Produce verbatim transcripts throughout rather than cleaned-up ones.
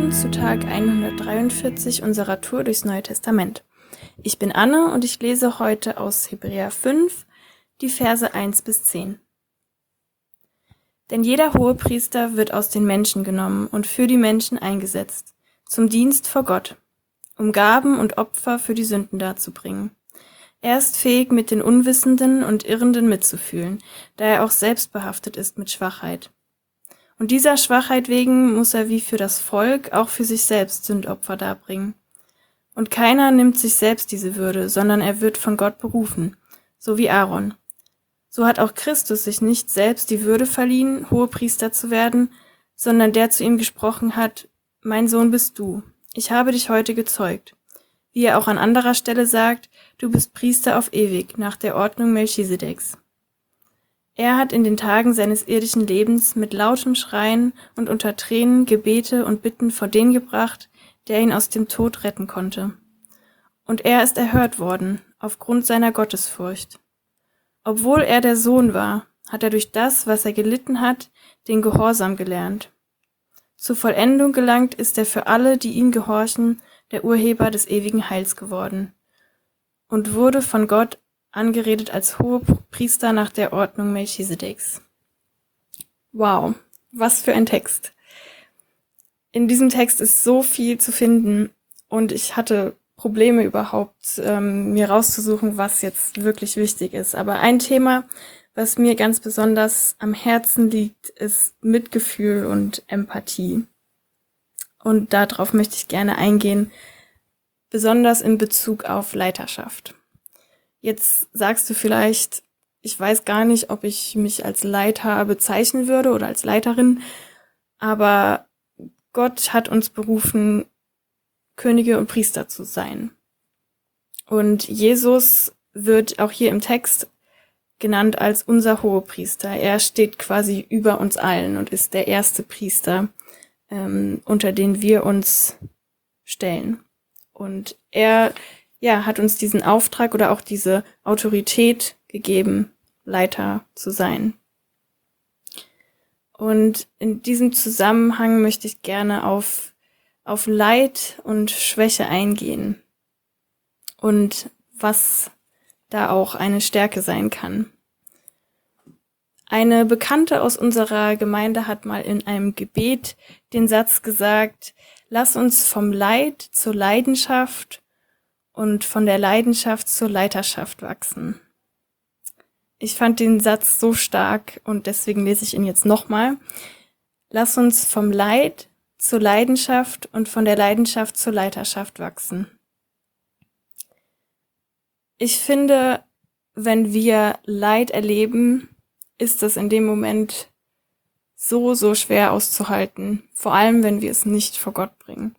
Willkommen zu Tag hundertdreiundvierzig unserer Tour durchs Neue Testament. Ich bin Anne und ich lese heute aus Hebräer fünf die Verse eins bis zehn. Denn jeder Hohepriester wird aus den Menschen genommen und für die Menschen eingesetzt, zum Dienst vor Gott, um Gaben und Opfer für die Sünden darzubringen. Er ist fähig, mit den Unwissenden und Irrenden mitzufühlen, da er auch selbst behaftet ist mit Schwachheit. Und dieser Schwachheit wegen muss er wie für das Volk auch für sich selbst Sündopfer darbringen. Und keiner nimmt sich selbst diese Würde, sondern er wird von Gott berufen, so wie Aaron. So hat auch Christus sich nicht selbst die Würde verliehen, Hohepriester zu werden, sondern der zu ihm gesprochen hat: Mein Sohn bist du, ich habe dich heute gezeugt. Wie er auch an anderer Stelle sagt: Du bist Priester auf ewig, nach der Ordnung Melchisedeks. Er hat in den Tagen seines irdischen Lebens mit lautem Schreien und unter Tränen Gebete und Bitten vor den gebracht, der ihn aus dem Tod retten konnte. Und er ist erhört worden, aufgrund seiner Gottesfurcht. Obwohl er der Sohn war, hat er durch das, was er gelitten hat, den Gehorsam gelernt. Zur Vollendung gelangt ist er für alle, die ihm gehorchen, der Urheber des ewigen Heils geworden und wurde von Gott angeredet als Hohepriester nach der Ordnung Melchisedeks. Wow, was für ein Text. In diesem Text ist so viel zu finden und ich hatte Probleme überhaupt, ähm, mir rauszusuchen, was jetzt wirklich wichtig ist. Aber ein Thema, was mir ganz besonders am Herzen liegt, ist Mitgefühl und Empathie. Und darauf möchte ich gerne eingehen, besonders in Bezug auf Leiterschaft. Jetzt sagst du vielleicht, ich weiß gar nicht, ob ich mich als Leiter bezeichnen würde oder als Leiterin, aber Gott hat uns berufen, Könige und Priester zu sein. Und Jesus wird auch hier im Text genannt als unser Hohepriester. Er steht quasi über uns allen und ist der erste Priester, ähm, unter den wir uns stellen. Und er ja, hat uns diesen Auftrag oder auch diese Autorität gegeben, Leiter zu sein. Und in diesem Zusammenhang möchte ich gerne auf, auf Leid und Schwäche eingehen und was da auch eine Stärke sein kann. Eine Bekannte aus unserer Gemeinde hat mal in einem Gebet den Satz gesagt: Lass uns vom Leid zur Leidenschaft und von der Leidenschaft zur Leiterschaft wachsen. Ich fand den Satz so stark und deswegen lese ich ihn jetzt nochmal. Lass uns vom Leid zur Leidenschaft und von der Leidenschaft zur Leiterschaft wachsen. Ich finde, wenn wir Leid erleben, ist das in dem Moment so, so schwer auszuhalten, vor allem wenn wir es nicht vor Gott bringen.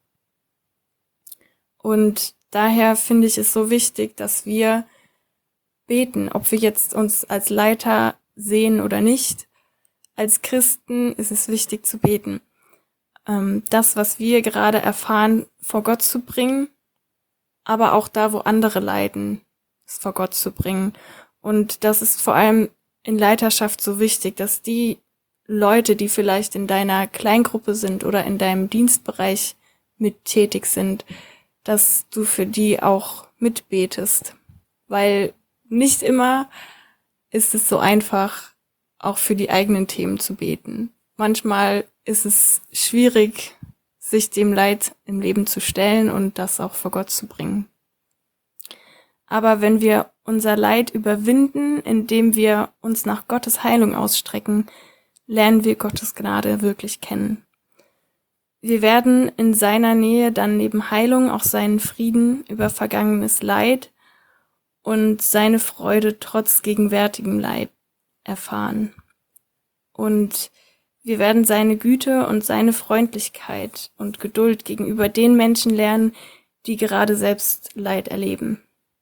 Und daher finde ich es so wichtig, dass wir beten, ob wir jetzt uns als Leiter sehen oder nicht. Als Christen ist es wichtig zu beten. Das, was wir gerade erfahren, vor Gott zu bringen, aber auch da, wo andere leiden, es vor Gott zu bringen. Und das ist vor allem in Leiterschaft so wichtig, dass die Leute, die vielleicht in deiner Kleingruppe sind oder in deinem Dienstbereich mit tätig sind, dass du für die auch mitbetest. Weil nicht immer ist es so einfach, auch für die eigenen Themen zu beten. Manchmal ist es schwierig, sich dem Leid im Leben zu stellen und das auch vor Gott zu bringen. Aber wenn wir unser Leid überwinden, indem wir uns nach Gottes Heilung ausstrecken, lernen wir Gottes Gnade wirklich kennen. Wir werden in seiner Nähe dann neben Heilung auch seinen Frieden über vergangenes Leid und seine Freude trotz gegenwärtigem Leid erfahren. Und wir werden seine Güte und seine Freundlichkeit und Geduld gegenüber den Menschen lernen, die gerade selbst Leid erleben.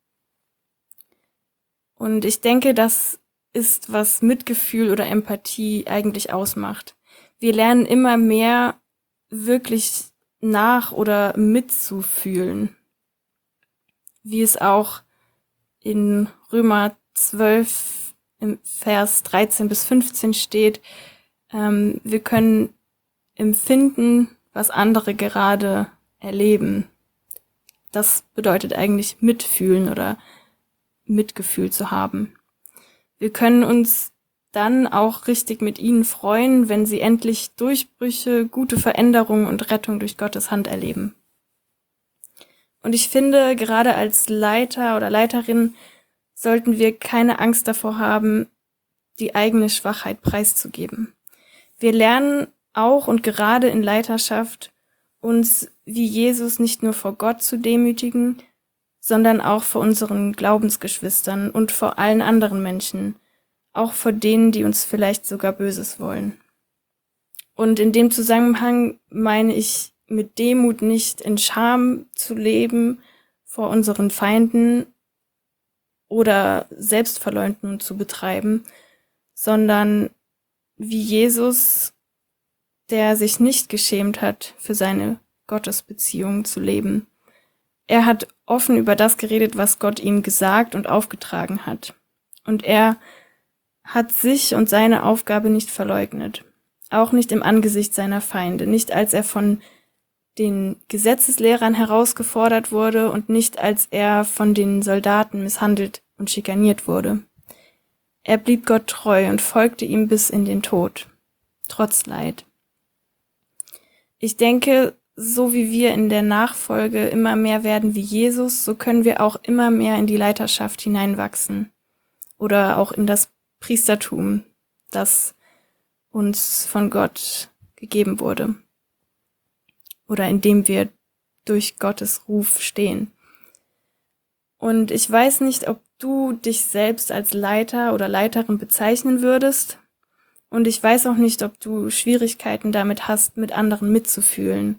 Und ich denke, das ist, was Mitgefühl oder Empathie eigentlich ausmacht. Wir lernen immer mehr wirklich nach- oder mitzufühlen, wie es auch in Römer zwölf im Vers dreizehn bis fünfzehn steht. Ähm, wir können empfinden, was andere gerade erleben. Das bedeutet eigentlich mitfühlen oder Mitgefühl zu haben. Wir können uns dann auch richtig mit ihnen freuen, wenn sie endlich Durchbrüche, gute Veränderungen und Rettung durch Gottes Hand erleben. Und ich finde, gerade als Leiter oder Leiterin sollten wir keine Angst davor haben, die eigene Schwachheit preiszugeben. Wir lernen auch und gerade in Leiterschaft uns wie Jesus nicht nur vor Gott zu demütigen, sondern auch vor unseren Glaubensgeschwistern und vor allen anderen Menschen, auch vor denen, die uns vielleicht sogar Böses wollen. Und in dem Zusammenhang meine ich mit Demut nicht in Scham zu leben vor unseren Feinden oder Selbstverleugnung zu betreiben, sondern wie Jesus, der sich nicht geschämt hat, für seine Gottesbeziehung zu leben. Er hat offen über das geredet, was Gott ihm gesagt und aufgetragen hat. Und er hat sich und seine Aufgabe nicht verleugnet. Auch nicht im Angesicht seiner Feinde, nicht als er von den Gesetzeslehrern herausgefordert wurde und nicht als er von den Soldaten misshandelt und schikaniert wurde. Er blieb Gott treu und folgte ihm bis in den Tod, trotz Leid. Ich denke, so wie wir in der Nachfolge immer mehr werden wie Jesus, so können wir auch immer mehr in die Leiterschaft hineinwachsen oder auch in das Priestertum, das uns von Gott gegeben wurde oder in dem wir durch Gottes Ruf stehen. Und ich weiß nicht, ob du dich selbst als Leiter oder Leiterin bezeichnen würdest. Und ich weiß auch nicht, ob du Schwierigkeiten damit hast, mit anderen mitzufühlen.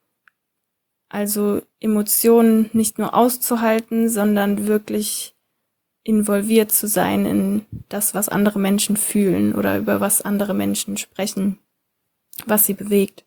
Also Emotionen nicht nur auszuhalten, sondern wirklich involviert zu sein in das, was andere Menschen fühlen oder über was andere Menschen sprechen, was sie bewegt.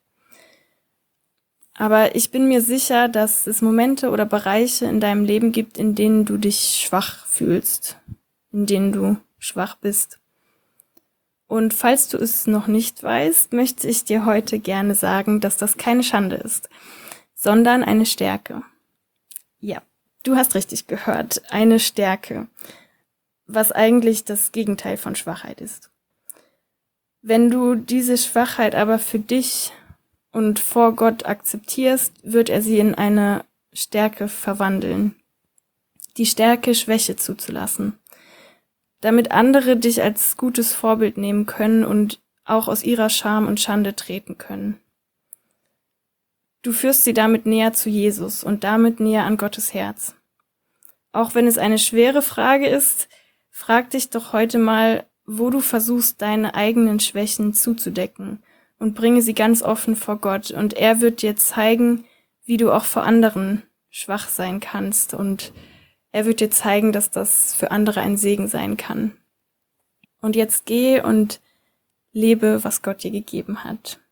Aber ich bin mir sicher, dass es Momente oder Bereiche in deinem Leben gibt, in denen du dich schwach fühlst, in denen du schwach bist. Und falls du es noch nicht weißt, möchte ich dir heute gerne sagen, dass das keine Schande ist, sondern eine Stärke. Ja, du hast richtig gehört, eine Stärke, was eigentlich das Gegenteil von Schwachheit ist. Wenn du diese Schwachheit aber für dich und vor Gott akzeptierst, wird er sie in eine Stärke verwandeln. Die Stärke, Schwäche zuzulassen, damit andere dich als gutes Vorbild nehmen können und auch aus ihrer Scham und Schande treten können. Du führst sie damit näher zu Jesus und damit näher an Gottes Herz. Auch wenn es eine schwere Frage ist, frag dich doch heute mal, wo du versuchst, deine eigenen Schwächen zuzudecken und bringe sie ganz offen vor Gott. Und er wird dir zeigen, wie du auch vor anderen schwach sein kannst. Und er wird dir zeigen, dass das für andere ein Segen sein kann. Und jetzt geh und lebe, was Gott dir gegeben hat.